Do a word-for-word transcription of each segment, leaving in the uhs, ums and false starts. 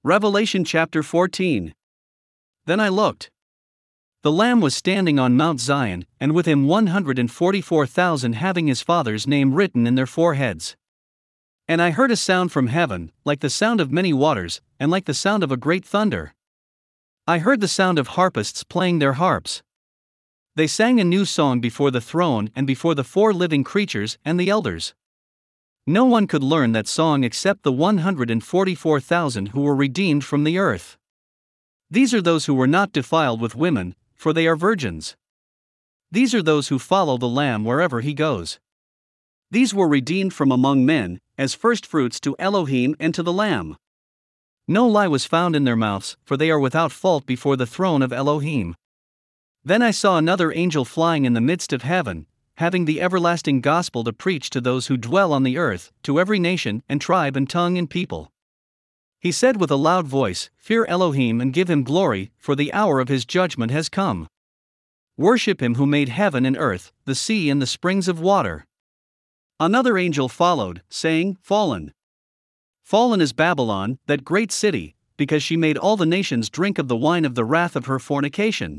Revelation chapter fourteen. Then I looked. The Lamb was standing on Mount Zion, and with him one hundred forty-four thousand having his Father's name written in their foreheads. And I heard a sound from heaven, like the sound of many waters, and like the sound of a great thunder. I heard the sound of harpists playing their harps. They sang a new song before the throne and before the four living creatures and the elders. No one could learn that song except the one hundred forty-four thousand who were redeemed from the earth. These are those who were not defiled with women, for they are virgins. These are those who follow the Lamb wherever he goes. These were redeemed from among men, as firstfruits to Elohim and to the Lamb. No lie was found in their mouths, for they are without fault before the throne of Elohim. Then I saw another angel flying in the midst of heaven, having the everlasting gospel to preach to those who dwell on the earth, to every nation and tribe and tongue and people. He said with a loud voice, "Fear Elohim and give him glory, for the hour of his judgment has come. Worship him who made heaven and earth, the sea and the springs of water." Another angel followed, saying, "Fallen! Fallen is Babylon, that great city, because she made all the nations drink of the wine of the wrath of her fornication."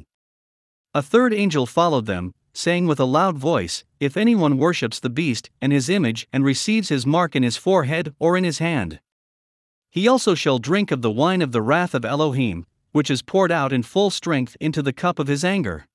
A third angel followed them, saying with a loud voice, "If anyone worships the beast and his image and receives his mark in his forehead or in his hand, he also shall drink of the wine of the wrath of Elohim, which is poured out in full strength into the cup of his anger.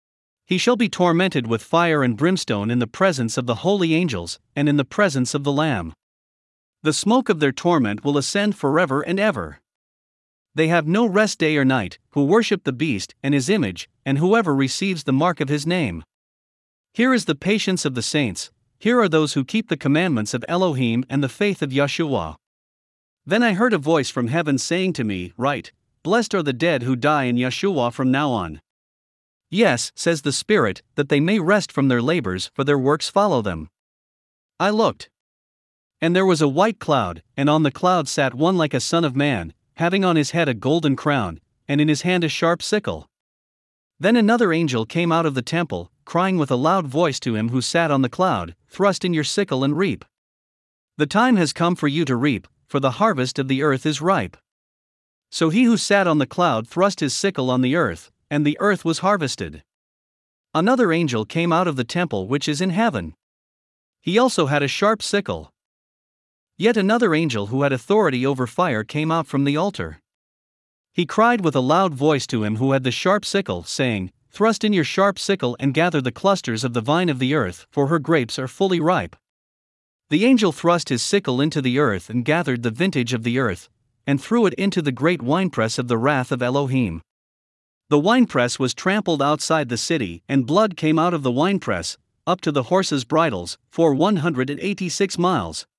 He shall be tormented with fire and brimstone in the presence of the holy angels, and in the presence of the Lamb. The smoke of their torment will ascend forever and ever. They have no rest day or night, who worship the beast and his image, and whoever receives the mark of his name. Here is the patience of the saints, here are those who keep the commandments of Elohim and the faith of Yeshua." Then I heard a voice from heaven saying to me, "Write, blessed are the dead who die in Yeshua from now on. Yes, says the Spirit, that they may rest from their labors, for their works follow them." I looked. And there was a white cloud, and on the cloud sat one like a son of man, having on his head a golden crown, and in his hand a sharp sickle. Then another angel came out of the temple, crying with a loud voice to him who sat on the cloud, "Thrust in your sickle and reap. The time has come for you to reap, for the harvest of the earth is ripe." So he who sat on the cloud thrust his sickle on the earth, and the earth was harvested. Another angel came out of the temple which is in heaven. He also had a sharp sickle. Yet another angel who had authority over fire came out from the altar. He cried with a loud voice to him who had the sharp sickle, saying, "Thrust in your sharp sickle and gather the clusters of the vine of the earth, for her grapes are fully ripe." The angel thrust his sickle into the earth and gathered the vintage of the earth, and threw it into the great winepress of the wrath of Elohim. The winepress was trampled outside the city, and blood came out of the winepress, up to the horses' bridles, for one hundred eighty-six miles.